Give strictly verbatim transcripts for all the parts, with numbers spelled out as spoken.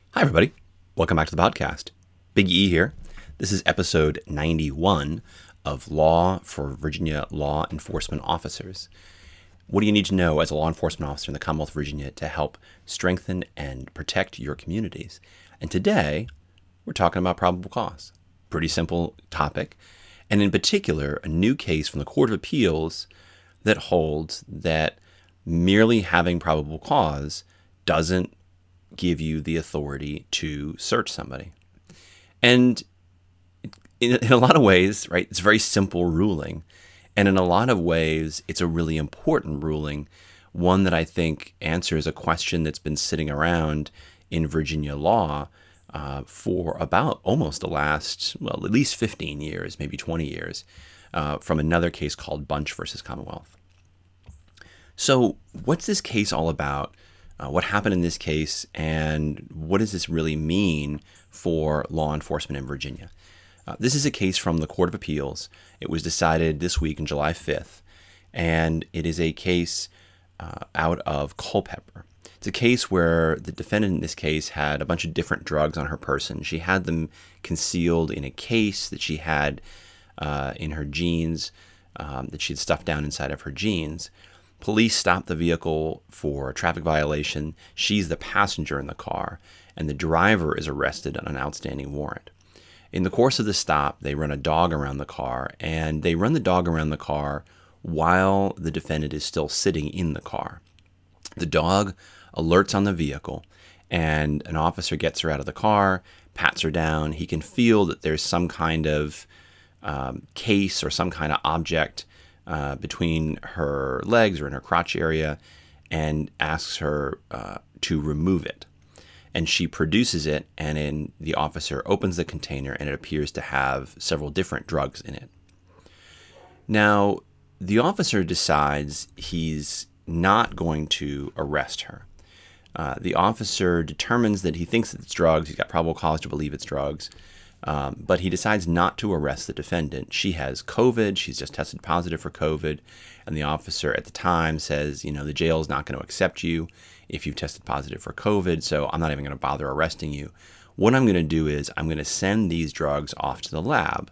Hi, everybody. Welcome back to the podcast. Big E here. This is episode ninety-one of Law for Virginia Law Enforcement Officers. What do you need to know as a law enforcement officer in the Commonwealth of Virginia to help strengthen and protect your communities? And today, we're talking about probable cause. Pretty simple topic. And in particular, a new case from the Court of Appeals that holds that merely having probable cause doesn't give you the authority to search somebody. And in, in a lot of ways, right, it's a very simple ruling. And in a lot of ways, it's a really important ruling, one that I think answers a question that's been sitting around in Virginia law uh, for about almost the last, well, at least fifteen years, maybe twenty years, uh, from another case called Bunch versus Commonwealth. So what's this case all about? Uh, what happened in this case, and what does this really mean for law enforcement in Virginia? Uh, this is a case from the Court of Appeals. It was decided this week on July fifth, and it is a case uh, out of Culpeper. It's a case where the defendant in this case had a bunch of different drugs on her person. She had them concealed in a case that she had uh, in her jeans, um, that she had stuffed down inside of her jeans. Police stop the vehicle for a traffic violation. She's the passenger in the car, and the driver is arrested on an outstanding warrant. In the course of the stop, they run a dog around the car, and they run the dog around the car while the defendant is still sitting in the car. The dog alerts on the vehicle, and an officer gets her out of the car, pats her down. He can feel that there's some kind of um, case or some kind of object Uh, between her legs or in her crotch area, and asks her uh, to remove it. And she produces it, and then the officer opens the container, and it appears to have several different drugs in it. Now, the officer decides he's not going to arrest her. Uh, the officer determines that he thinks that it's drugs. He's got probable cause to believe it's drugs. Um, but he decides not to arrest the defendant. She has COVID. She's just tested positive for COVID. And the officer at the time says, you know, the jail is not going to accept you if you've tested positive for COVID, so I'm not even going to bother arresting you. What I'm going to do is I'm going to send these drugs off to the lab.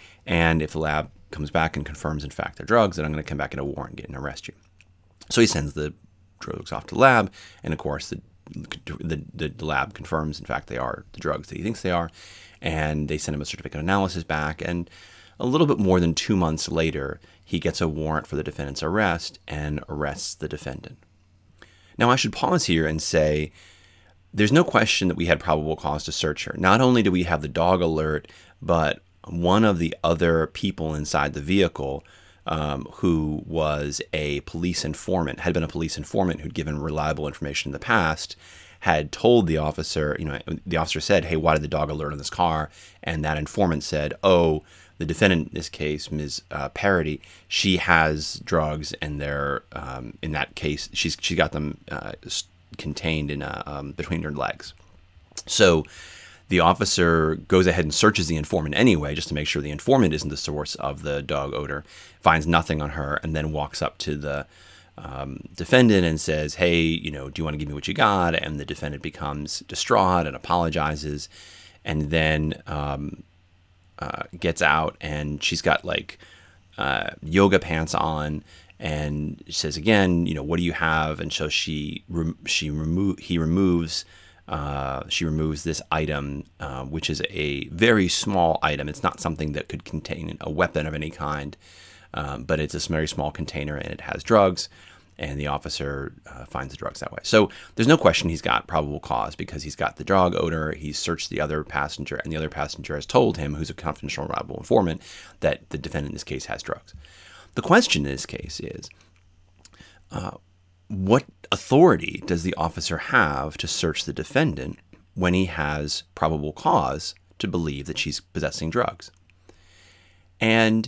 And if the lab comes back and confirms, in fact, they're drugs, then I'm going to come back in a warrant and arrest you. So he sends the drugs off to the lab. And, of course, the, the, the lab confirms, in fact, they are the drugs that he thinks they are. And they send him a certificate of analysis back. And a little bit more than two months later, he gets a warrant for the defendant's arrest and arrests the defendant. Now, I should pause here and say there's no question that we had probable cause to search her. Not only do we have the dog alert, but one of the other people inside the vehicle, um, who was a police informant, had been a police informant who'd given reliable information in the past, had told the officer, you know, the officer said, hey, why did the dog alert on this car? And that informant said, oh, the defendant in this case, Miz Uh, Parody, she has drugs, and they're, um, in that case, she's she got them uh, contained in a, um, between her legs. So the officer goes ahead and searches the informant anyway, just to make sure the informant isn't the source of the dog odor, finds nothing on her, and then walks up to the Um, defendant and says, hey, you know, do you want to give me what you got? And the defendant becomes distraught and apologizes, and then um, uh, gets out, and she's got like uh, yoga pants on, and says again, you know, what do you have? And so she re- she remove he removes uh, she removes this item, uh, which is a very small item. It's not something that could contain a weapon of any kind. Um, but it's a very small container, and it has drugs, and the officer uh, finds the drugs that way. So there's no question he's got probable cause because he's got the dog odor. He's searched the other passenger, and the other passenger has told him, who's a confidential and reliable informant, that the defendant in this case has drugs. The question in this case is, uh, what authority does the officer have to search the defendant when he has probable cause to believe that she's possessing drugs? And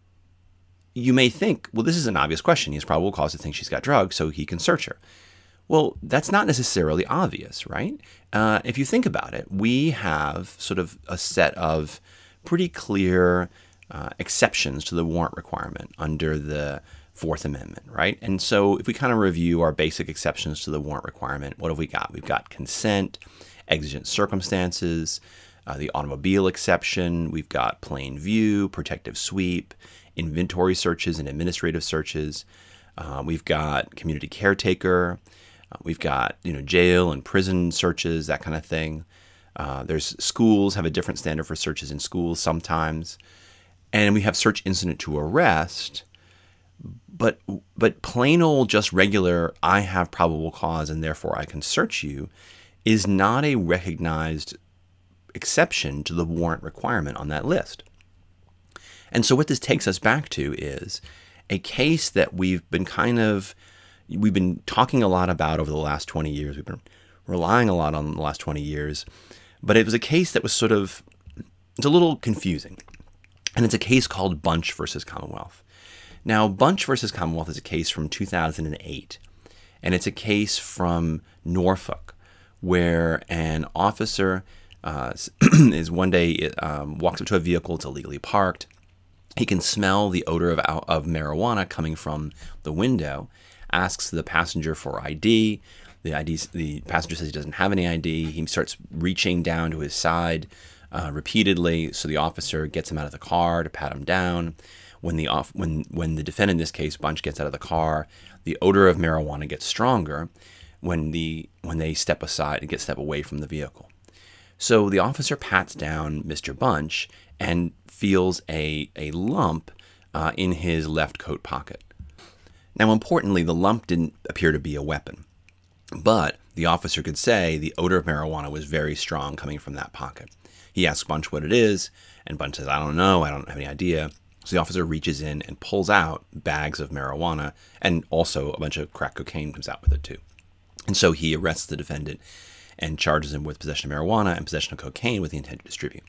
you may think, well, this is an obvious question. He has probable cause to think she's got drugs, so he can search her. Well, that's not necessarily obvious, right? Uh, if you think about it, we have sort of a set of pretty clear uh, exceptions to the warrant requirement under the Fourth Amendment, right? And so if we kind of review our basic exceptions to the warrant requirement, what have we got? We've got consent, exigent circumstances, uh, the automobile exception, we've got plain view, protective sweep, inventory searches and administrative searches. Uh, we've got community caretaker. Uh, we've got, you know, jail and prison searches, that kind of thing. Uh, there's schools have a different standard for searches in schools sometimes. And we have search incident to arrest. But but plain old just regular, I have probable cause and therefore I can search you, is not a recognized exception to the warrant requirement on that list. And so what this takes us back to is a case that we've been kind of, we've been talking a lot about over the last twenty years. We've been relying a lot on the last twenty years. But it was a case that was sort of, it's a little confusing. And it's a case called Bunch versus Commonwealth. Now, Bunch versus Commonwealth is a case from two thousand eight, and it's a case from Norfolk where an officer uh, is one day um, walks up to a vehicle, it's illegally parked. He can smell the odor of, of marijuana coming from the window, asks the passenger for I D. The I D, the passenger says he doesn't have any I D. He starts reaching down to his side uh, repeatedly, so the officer gets him out of the car to pat him down. When the off, when when the defendant, in this case Bunch, gets out of the car, the odor of marijuana gets stronger when the when they step aside and get step away from the vehicle. So the officer pats down Mister Bunch and feels a a lump uh, in his left coat pocket. Now, importantly, the lump didn't appear to be a weapon, but the officer could say the odor of marijuana was very strong coming from that pocket. He asks Bunch what it is, and Bunch says, "I don't know. I don't have any idea." So the officer reaches in and pulls out bags of marijuana, and also a bunch of crack cocaine comes out with it too. And so he arrests the defendant and charges him with possession of marijuana and possession of cocaine with the intent to distribute.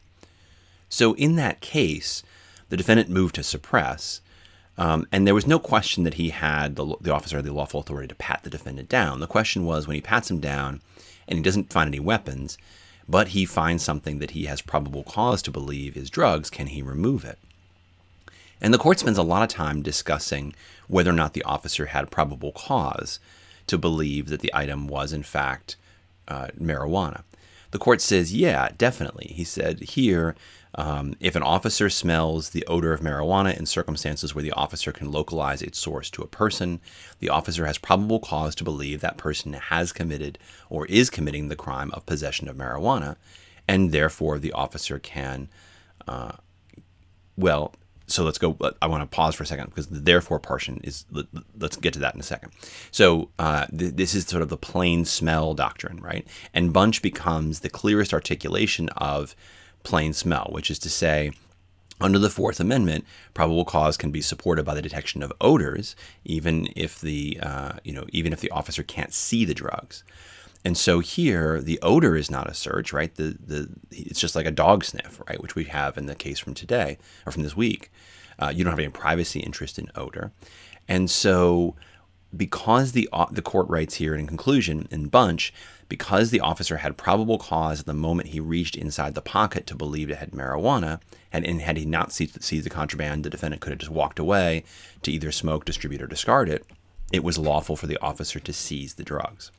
So in that case, the defendant moved to suppress, um, and there was no question that he had, the, the officer had the lawful authority to pat the defendant down. The question was, when he pats him down and he doesn't find any weapons, but he finds something that he has probable cause to believe is drugs, can he remove it? And the court spends a lot of time discussing whether or not the officer had probable cause to believe that the item was, in fact, uh, marijuana. The court says, yeah, definitely. He said here, um, if an officer smells the odor of marijuana in circumstances where the officer can localize its source to a person, the officer has probable cause to believe that person has committed or is committing the crime of possession of marijuana, and therefore the officer can, uh, well, So let's go. I want to pause for a second because the therefore portion is, let's get to that in a second. So uh, th- this is sort of the plain smell doctrine, right? And Bunch becomes the clearest articulation of plain smell, which is to say, under the Fourth Amendment, probable cause can be supported by the detection of odors, even if the uh, you know even if the officer can't see the drugs. And so here, the odor is not a search, right? The the it's just like a dog sniff, right? Which we have in the case from today or from this week. Uh, you don't have any privacy interest in odor, and so because the uh, the court writes here in conclusion in Bunch, because the officer had probable cause at the moment he reached inside the pocket to believe it had marijuana, and, and had he not seized, seized the contraband, the defendant could have just walked away to either smoke, distribute, or discard it. It was lawful for the officer to seize the drugs.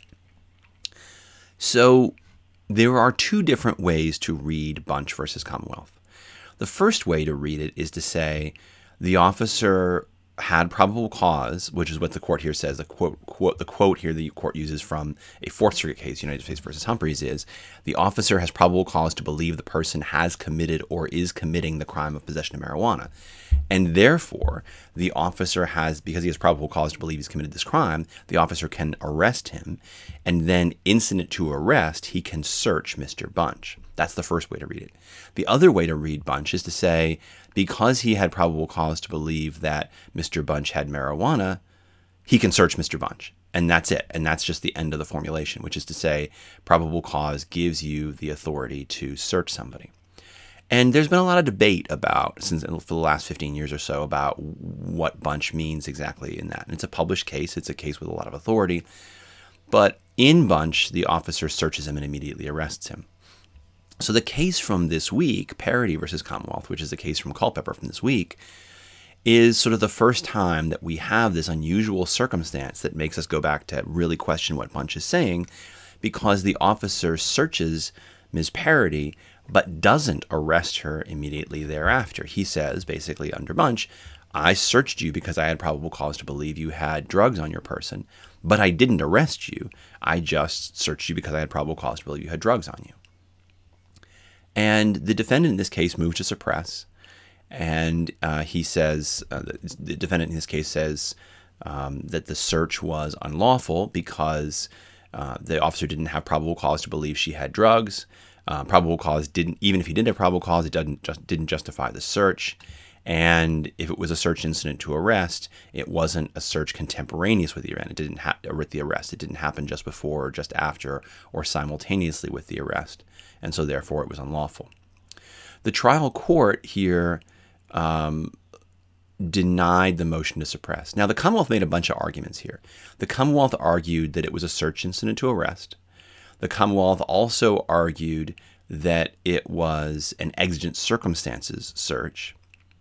So there are two different ways to read Bunch versus Commonwealth. The first way to read it is to say the officer had probable cause, which is what the court here says. The quote, quote, the quote here the court uses from a Fourth Circuit case, United States versus Humphreys, is the officer has probable cause to believe the person has committed or is committing the crime of possession of marijuana. And therefore, the officer has, because he has probable cause to believe he's committed this crime, the officer can arrest him, and then incident to arrest, he can search Mister Bunch. That's the first way to read it. The other way to read Bunch is to say, because he had probable cause to believe that Mister Bunch had marijuana, he can search Mister Bunch. And that's it. And that's just the end of the formulation, which is to say, probable cause gives you the authority to search somebody. And there's been a lot of debate about, since for the last fifteen years or so, about what Bunch means exactly in that. And it's a published case. It's a case with a lot of authority. But in Bunch, the officer searches him and immediately arrests him. So the case from this week, Parody versus Commonwealth, which is the case from Culpeper from this week, is sort of the first time that we have this unusual circumstance that makes us go back to really question what Bunch is saying, because the officer searches Miz Parody but doesn't arrest her immediately thereafter. He says, basically under Bunch, I searched you because I had probable cause to believe you had drugs on your person, but I didn't arrest you. I just searched you because I had probable cause to believe you had drugs on you. And the defendant in this case moved to suppress, and uh, he says, uh, the, the defendant in this case says um, that the search was unlawful because uh, the officer didn't have probable cause to believe she had drugs. Uh, probable cause didn't, even if he didn't have probable cause, it doesn't just didn't justify the search. And if it was a search incident to arrest, it wasn't a search contemporaneous with the event. It didn't happen with the arrest. It didn't happen just before or just after or simultaneously with the arrest. And so therefore it was unlawful. The trial court here um, denied the motion to suppress. Now, the Commonwealth made a bunch of arguments here. The Commonwealth argued that it was a search incident to arrest. The Commonwealth also argued that it was an exigent circumstances search.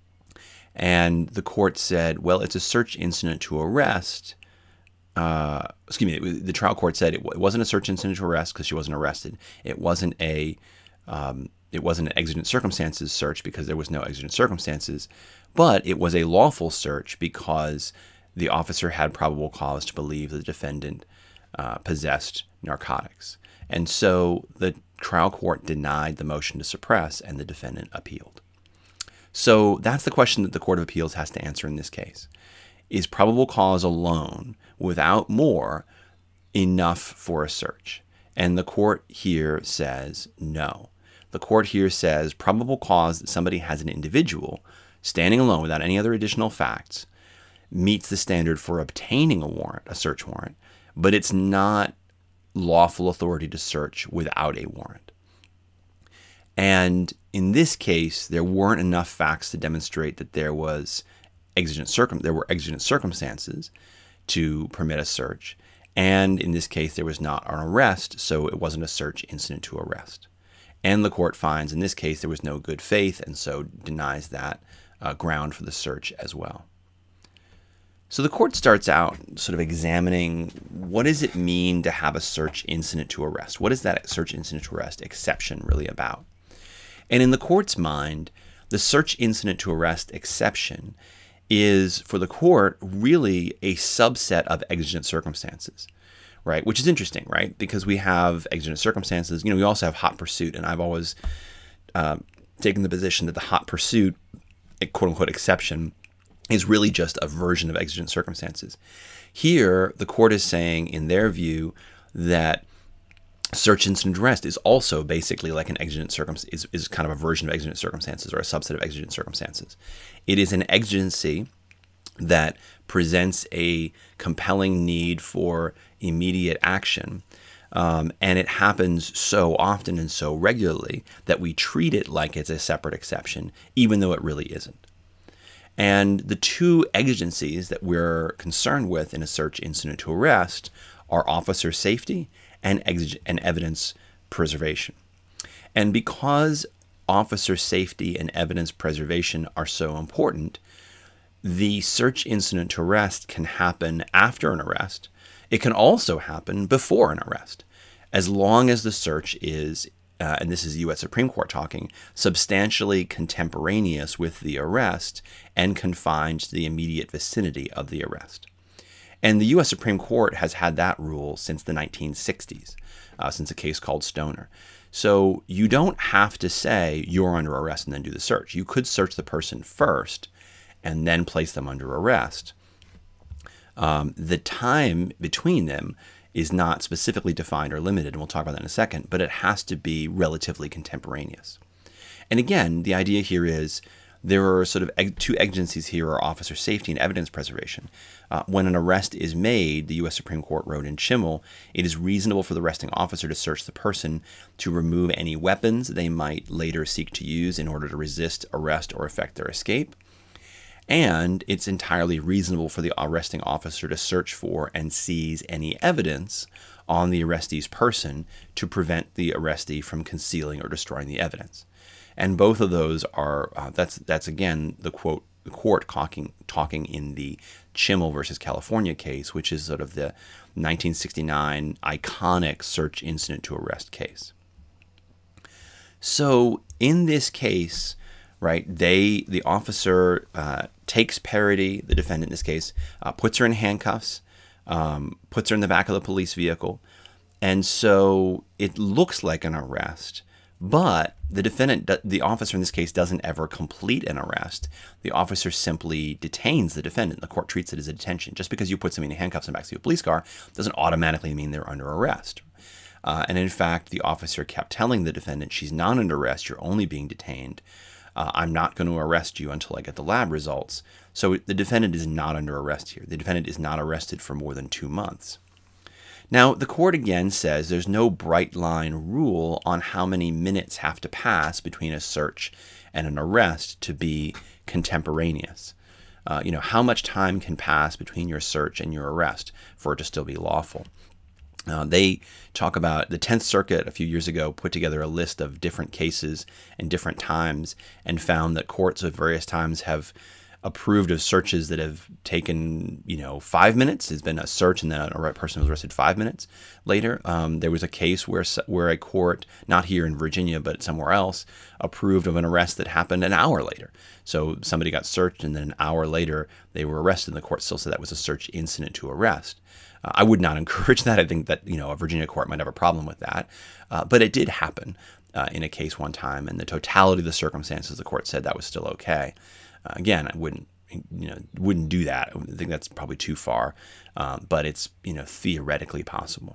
And the court said, well, it's a search incident to arrest. Uh, excuse me, it was, the trial court said it, it wasn't a search incident to arrest because she wasn't arrested. It wasn't a, um, it wasn't an exigent circumstances search because there was no exigent circumstances, but it was a lawful search because the officer had probable cause to believe the defendant uh, possessed narcotics. And so the trial court denied the motion to suppress, and the defendant appealed. So that's the question that the Court of Appeals has to answer in this case. Is probable cause alone, without more, enough for a search? And the court here says no. The court here says probable cause that somebody has an individual standing alone without any other additional facts meets the standard for obtaining a warrant, a search warrant, but it's not lawful authority to search without a warrant. And in this case, there weren't enough facts to demonstrate that there was exigent circum there were exigent circumstances to permit a search. And in this case, there was not an arrest, so it wasn't a search incident to arrest. And the court finds in this case there was no good faith, and so denies that uh, ground for the search as well. So the court starts out sort of examining what does it mean to have a search incident to arrest? What is that search incident to arrest exception really about? And in the court's mind, the search incident to arrest exception is, for the court, really a subset of exigent circumstances, right? Which is interesting, right? Because we have exigent circumstances. You know, we also have hot pursuit, and I've always uh, taken the position that the hot pursuit, quote-unquote, exception is really just a version of exigent circumstances. Here, the court is saying, in their view, that search incident to arrest is also basically like an exigent circumstance, is, is kind of a version of exigent circumstances or a subset of exigent circumstances. It is an exigency that presents a compelling need for immediate action. Um, and it happens so often and so regularly that we treat it like it's a separate exception, even though it really isn't. And the two exigencies that we're concerned with in a search incident to arrest are officer safety and, exig- and evidence preservation. And because officer safety and evidence preservation are so important, the search incident to arrest can happen after an arrest. It can also happen before an arrest, as long as the search is, uh, and this is the U S Supreme Court talking, substantially contemporaneous with the arrest and confined to the immediate vicinity of the arrest. And the U S Supreme Court has had that rule since the nineteen sixties, uh, since a case called Stoner. So you don't have to say you're under arrest and then do the search. You could search the person first and then place them under arrest. Um, the time between them is not specifically defined or limited, and we'll talk about that in a second, but it has to be relatively contemporaneous. And again, the idea here is there are sort of eg- two exigencies here are officer safety and evidence preservation. Uh, when an arrest is made, the U S Supreme Court wrote in Schimmel, it is reasonable for the arresting officer to search the person to remove any weapons they might later seek to use in order to resist arrest or effect their escape. And it's entirely reasonable for the arresting officer to search for and seize any evidence on the arrestee's person to prevent the arrestee from concealing or destroying the evidence. And both of those are, uh, that's, that's again, the quote court talking, talking in the Chimel versus California case, which is sort of the nineteen sixty-nine iconic search incident to arrest case. So in this case, right, they the officer uh, takes Parody, the defendant in this case, uh, puts her in handcuffs, um, puts her in the back of the police vehicle, and so it looks like an arrest. But the defendant, the officer in this case, doesn't ever complete an arrest. The officer simply detains the defendant. The court treats it as a detention. Just because you put somebody in handcuffs in the back of a police car doesn't automatically mean they're under arrest. Uh, and in fact, the officer kept telling the defendant, she's not under arrest, you're only being detained. Uh, I'm not going to arrest you until I get the lab results. So the defendant is not under arrest here. The defendant is not arrested for more than two months. Now, the court again says there's no bright line rule on how many minutes have to pass between a search and an arrest to be contemporaneous. Uh, you know, how much time can pass between your search and your arrest for it to still be lawful? Uh, they talk about the tenth Circuit a few years ago put together a list of different cases and different times and found that courts at various times have approved of searches that have taken, you know, five minutes. There's been a search and then a person was arrested five minutes later. Um, there was a case where where a court, not here in Virginia, but somewhere else, approved of an arrest that happened an hour later. So somebody got searched and then an hour later they were arrested, and the court still said that was a search incident to arrest. Uh, I would not encourage that. I think that, you know, a Virginia court might have a problem with that. Uh, but it did happen uh, in a case one time, and the totality of the circumstances, the court said that was still okay. Uh, again, I wouldn't, you know, wouldn't do that. I think that's probably too far, uh, but it's, you know, theoretically possible.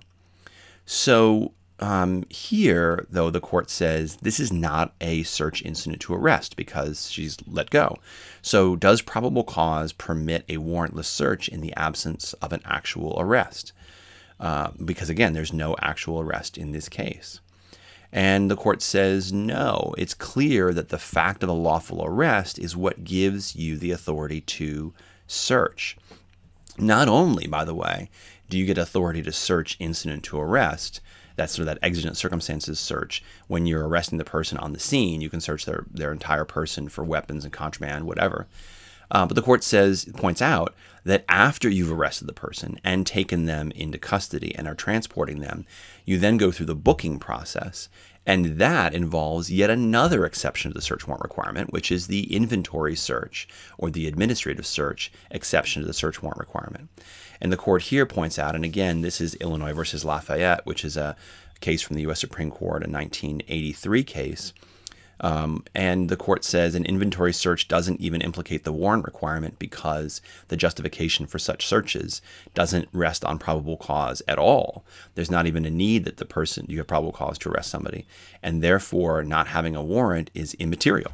So um, here, though, the court says this is not a search incident to arrest because she's let go. So does probable cause permit a warrantless search in the absence of an actual arrest? Uh, because again, there's no actual arrest in this case. And the court says, no, it's clear that the fact of a lawful arrest is what gives you the authority to search. Not only, by the way, do you get authority to search incident to arrest, that's sort of that exigent circumstances search. When you're arresting the person on the scene, you can search their, their entire person for weapons and contraband, whatever. Uh, but the court says, points out that after you've arrested the person and taken them into custody and are transporting them, you then go through the booking process. And that involves yet another exception to the search warrant requirement, which is the inventory search or the administrative search exception to the search warrant requirement. And the court here points out, and again, this is Illinois versus Lafayette, which is a case from the U S Supreme Court, a nineteen eighty-three case. Um, and the court says an inventory search doesn't even implicate the warrant requirement because the justification for such searches doesn't rest on probable cause at all. There's not even a need that the person, you have probable cause to arrest somebody, and therefore not having a warrant is immaterial.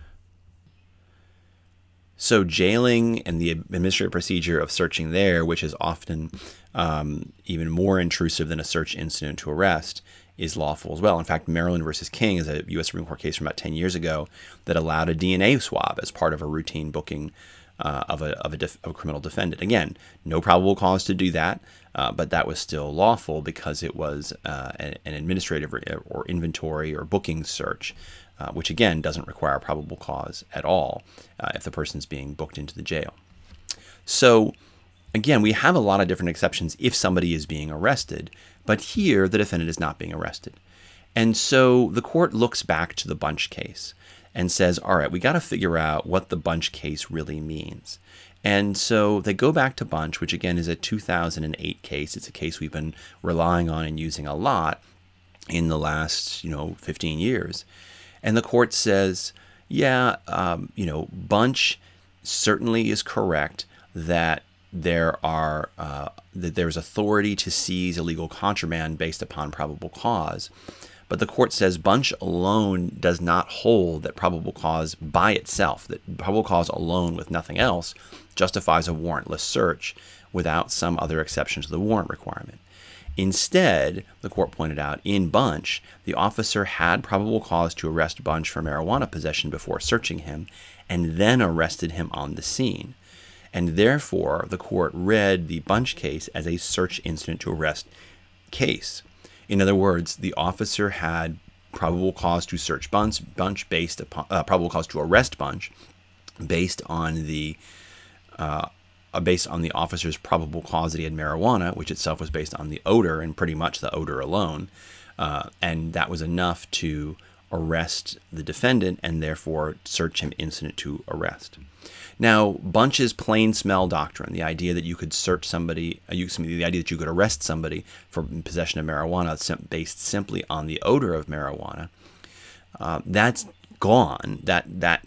So jailing and the administrative procedure of searching there, which is often um, even more intrusive than a search incident to arrest, is lawful as well. In fact, Maryland versus King is a U S Supreme Court case from about ten years ago that allowed a D N A swab as part of a routine booking uh, of, a, of, a def- of a criminal defendant. Again, no probable cause to do that, uh, but that was still lawful because it was uh, an, an administrative or, or inventory or booking search, uh, which again doesn't require probable cause at all uh, if the person's being booked into the jail. So again, we have a lot of different exceptions if somebody is being arrested, but here the defendant is not being arrested. And so the court looks back to the Bunch case and says, all right, we got to figure out what the Bunch case really means. And so they go back to Bunch, which again is a two thousand eight case. It's a case we've been relying on and using a lot in the last, you know, fifteen years. And the court says, yeah, um, you know, Bunch certainly is correct that there are uh, that there's authority to seize illegal contraband based upon probable cause. But the court says Bunch alone does not hold that probable cause by itself, that probable cause alone with nothing else justifies a warrantless search without some other exception to the warrant requirement. Instead, the court pointed out, in Bunch, the officer had probable cause to arrest Bunch for marijuana possession before searching him and then arrested him on the scene. And therefore, the court read the Bunch case as a search incident to arrest case. In other words, the officer had probable cause to search Bunch, Bunch based upon uh, probable cause to arrest Bunch based on the uh, based on the officer's probable cause that he had marijuana, which itself was based on the odor and pretty much the odor alone, uh, and that was enough to arrest the defendant and therefore search him incident to arrest. Now, Bunch's plain smell doctrine, the idea that you could search somebody, uh, you, the idea that you could arrest somebody for possession of marijuana based simply on the odor of marijuana, uh, that's gone. That that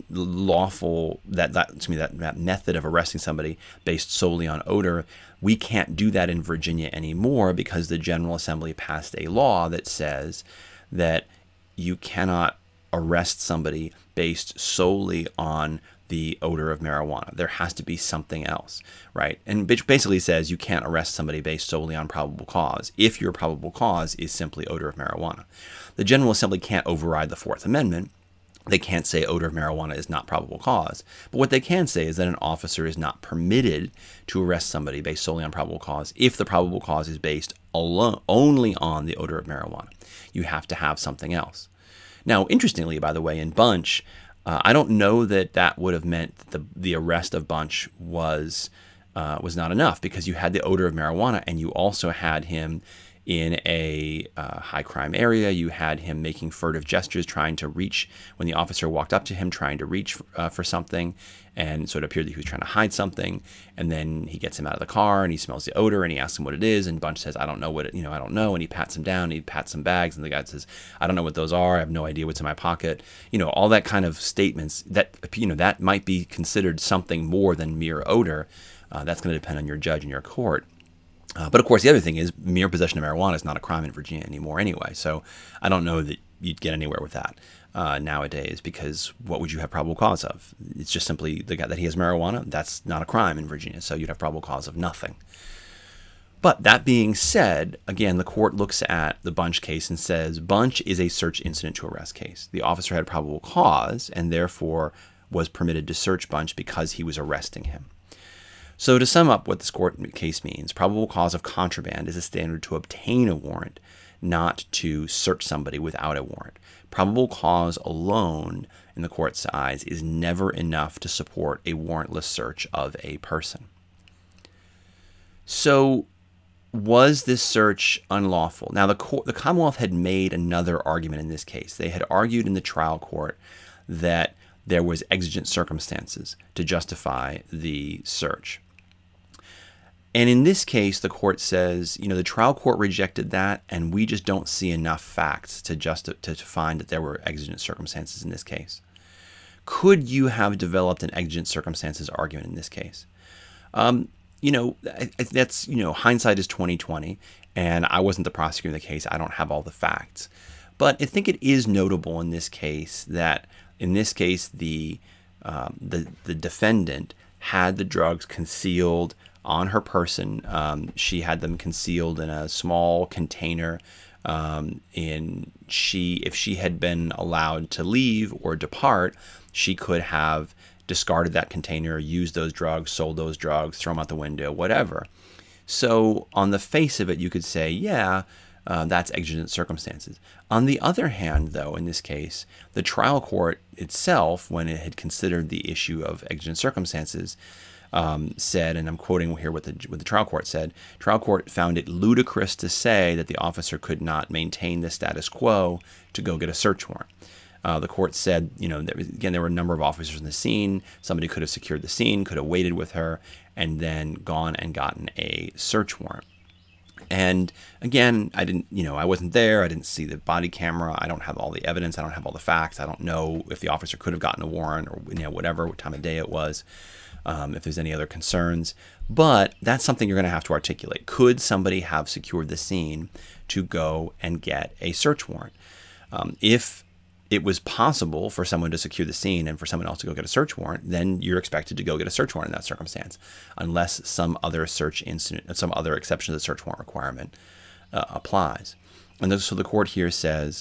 lawful that that excuse me that that method of arresting somebody based solely on odor, we can't do that in Virginia anymore because the General Assembly passed a law that says that you cannot arrest somebody based solely on the odor of marijuana. There has to be something else, right? And basically says you can't arrest somebody based solely on probable cause if your probable cause is simply odor of marijuana. The General Assembly can't override the Fourth Amendment. They can't say odor of marijuana is not probable cause. But what they can say is that an officer is not permitted to arrest somebody based solely on probable cause if the probable cause is based alone, only on the odor of marijuana. You have to have something else. Now, interestingly, by the way, in Bunch, uh, I don't know that that would have meant that the the arrest of Bunch was uh, was not enough, because you had the odor of marijuana and you also had him in a uh, high crime area. You had him making furtive gestures, trying to reach when the officer walked up to him, trying to reach uh, for something, and so it appeared that he was trying to hide something. And then he gets him out of the car, and he smells the odor, and he asks him what it is. And Bunch says, "I don't know what it, you know, I don't know." And he pats him down. And he pats some bags, and the guy says, "I don't know what those are. I have no idea what's in my pocket." You know, all that kind of statements that you know that might be considered something more than mere odor. Uh, that's going to depend on your judge and your court. Uh, but of course, the other thing is mere possession of marijuana is not a crime in Virginia anymore anyway. So I don't know that you'd get anywhere with that uh, nowadays, because what would you have probable cause of? It's just simply the guy that he has marijuana. That's not a crime in Virginia. So you'd have probable cause of nothing. But that being said, again, the court looks at the Bunch case and says Bunch is a search incident to arrest case. The officer had probable cause and therefore was permitted to search Bunch because he was arresting him. So to sum up what this court case means, probable cause of contraband is a standard to obtain a warrant, not to search somebody without a warrant. Probable cause alone, in the court's eyes, is never enough to support a warrantless search of a person. So was this search unlawful? Now, the, court, the Commonwealth had made another argument in this case. They had argued in the trial court that there was exigent circumstances to justify the search. And in this case, the court says, you know, the trial court rejected that, and we just don't see enough facts to just to, to find that there were exigent circumstances in this case. Could you have developed an exigent circumstances argument in this case? Um, you know, that's, you know, hindsight is twenty twenty, and I wasn't the prosecutor in the case. I don't have all the facts. But I think it is notable in this case that, in this case, the um, the the defendant had the drugs concealed on her person. Um, she had them concealed in a small container. Um, and she, if she had been allowed to leave or depart, she could have discarded that container, used those drugs, sold those drugs, thrown them out the window, whatever. So on the face of it, you could say, yeah, uh, that's exigent circumstances. On the other hand, though, in this case, the trial court itself, when it had considered the issue of exigent circumstances, Um, said, and I'm quoting here what the what the trial court said, trial court found it ludicrous to say that the officer could not maintain the status quo to go get a search warrant. Uh, the court said, you know, there was, again, there were a number of officers in the scene. Somebody could have secured the scene, could have waited with her, and then gone and gotten a search warrant. And again, I didn't, you know, I wasn't there. I didn't see the body camera. I don't have all the evidence. I don't have all the facts. I don't know if the officer could have gotten a warrant or, you know, whatever, what time of day it was. Um, if there's any other concerns. But that's something you're going to have to articulate. Could somebody have secured the scene to go and get a search warrant? Um, if it was possible for someone to secure the scene and for someone else to go get a search warrant, then you're expected to go get a search warrant in that circumstance, unless some other search incident, some other exception to the search warrant requirement uh, applies. And so the court here says,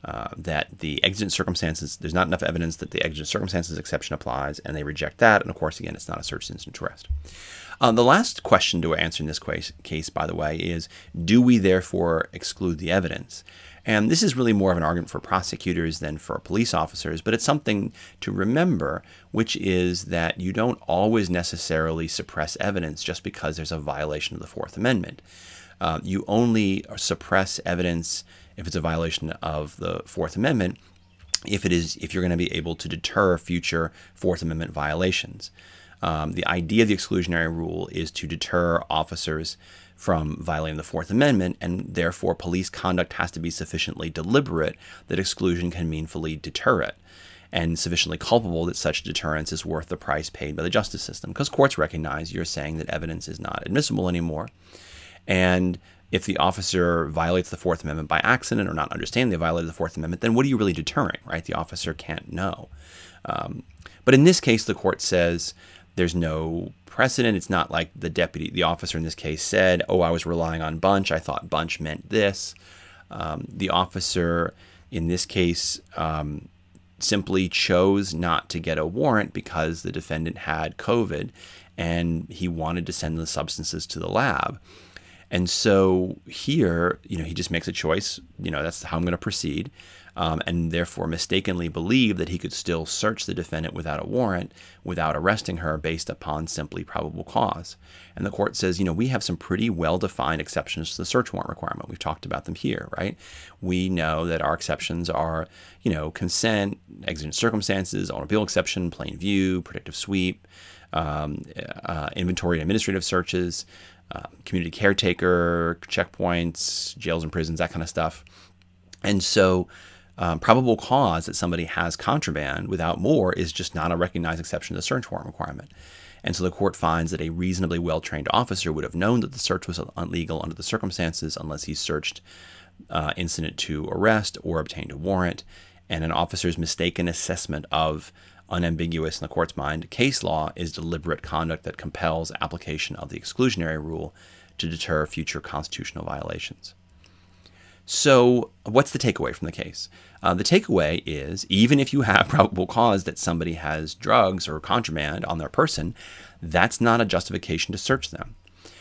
uh, that the exigent circumstances, there's not enough evidence that the exigent circumstances exception applies, and they reject that. And of course, again, it's not a search incident to arrest. Um, the last question to answer in this case, case, by the way, is do we therefore exclude the evidence? And this is really more of an argument for prosecutors than for police officers, but it's something to remember, which is that you don't always necessarily suppress evidence just because there's a violation of the Fourth Amendment. Uh, you only suppress evidence if it's a violation of the Fourth Amendment, if it is, if you're going to be able to deter future Fourth Amendment violations. Um, the idea of the exclusionary rule is to deter officers from violating the Fourth Amendment, and therefore police conduct has to be sufficiently deliberate that exclusion can meaningfully deter it, and sufficiently culpable that such deterrence is worth the price paid by the justice system. Because courts recognize you're saying that evidence is not admissible anymore, and if the officer violates the Fourth Amendment by accident or not understanding they violated the Fourth Amendment, then what are you really deterring, right? The officer can't know. Um, but in this case, the court says there's no precedent. It's not like the deputy, the officer in this case said, oh, I was relying on Bunch. I thought Bunch meant this. Um, the officer in this case um, simply chose not to get a warrant because the defendant had COVID and he wanted to send the substances to the lab. And so here, you know, he just makes a choice, you know, that's how I'm going to proceed, um, and therefore mistakenly believed that he could still search the defendant without a warrant, without arresting her based upon simply probable cause. And the court says, you know, we have some pretty well-defined exceptions to the search warrant requirement. We've talked about them here, right? We know that our exceptions are, you know, consent, exigent circumstances, automobile exception, plain view, protective sweep, um, uh, inventory and administrative searches, Uh, community caretaker, checkpoints, jails and prisons, that kind of stuff. And so um, probable cause that somebody has contraband without more is just not a recognized exception to the search warrant requirement. And so the court finds that a reasonably well-trained officer would have known that the search was illegal under the circumstances unless he searched uh, incident to arrest or obtained a warrant. And an officer's mistaken assessment of unambiguous, in the court's mind, case law is deliberate conduct that compels application of the exclusionary rule to deter future constitutional violations. So what's the takeaway from the case? Uh, the takeaway is, even if you have probable cause that somebody has drugs or contraband on their person, that's not a justification to search them.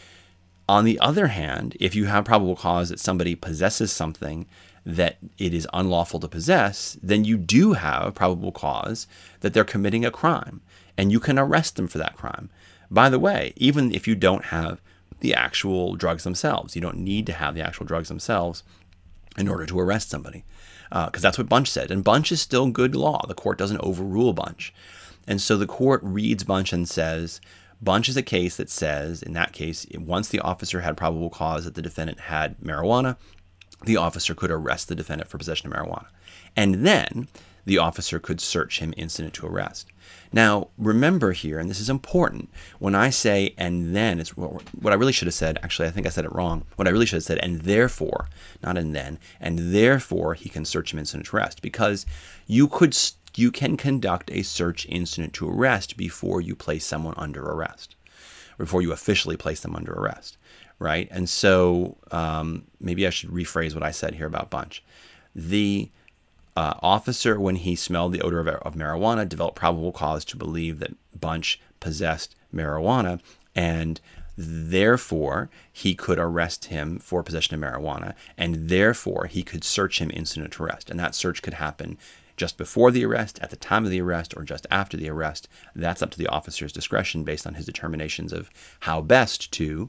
On the other hand, if you have probable cause that somebody possesses something that it is unlawful to possess, then you do have probable cause that they're committing a crime, and you can arrest them for that crime. By the way, even if you don't have the actual drugs themselves, you don't need to have the actual drugs themselves in order to arrest somebody, because uh, that's what Bunch said. And Bunch is still good law. The court doesn't overrule Bunch. And so the court reads Bunch and says, Bunch is a case that says, in that case, once the officer had probable cause that the defendant had marijuana, the officer could arrest the defendant for possession of marijuana. And then the officer could search him incident to arrest. Now, remember here, and this is important, when I say and then, it's what I really should have said, actually, I think I said it wrong. What I really should have said, and therefore, not and then, and therefore he can search him incident to arrest, because you could you can conduct a search incident to arrest before you place someone under arrest, before you officially place them under arrest. Right? And so um, maybe I should rephrase what I said here about Bunch. The uh, officer, when he smelled the odor of, of marijuana, developed probable cause to believe that Bunch possessed marijuana, and therefore he could arrest him for possession of marijuana, and therefore he could search him incident to arrest. And that search could happen just before the arrest, at the time of the arrest, or just after the arrest. That's up to the officer's discretion based on his determinations of how best to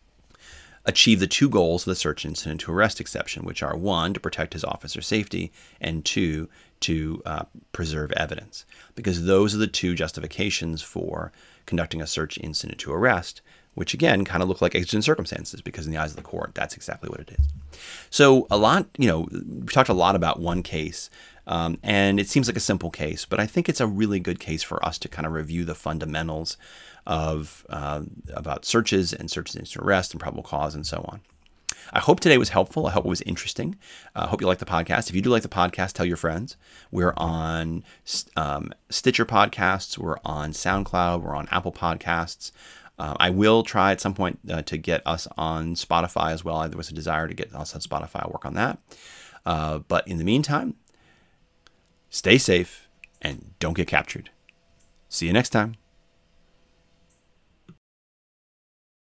achieve the two goals of the search incident to arrest exception, which are, one, to protect his officer's safety, and two, to uh, preserve evidence. Because those are the two justifications for conducting a search incident to arrest, which again kind of look like exigent circumstances, because in the eyes of the court, that's exactly what it is. So a lot, you know, we talked a lot about one case, um, and it seems like a simple case, but I think it's a really good case for us to kind of review the fundamentals of uh, about searches and searches incident arrest and probable cause and so on. I hope today was helpful. I hope it was interesting. I uh, hope you like the podcast. If you do like the podcast, tell your friends. We're on um, Stitcher Podcasts. We're on SoundCloud. We're on Apple Podcasts. Uh, I will try at some point uh, to get us on Spotify as well. There was a desire to get us on Spotify. I'll work on that. Uh, but in the meantime, stay safe and don't get captured. See you next time.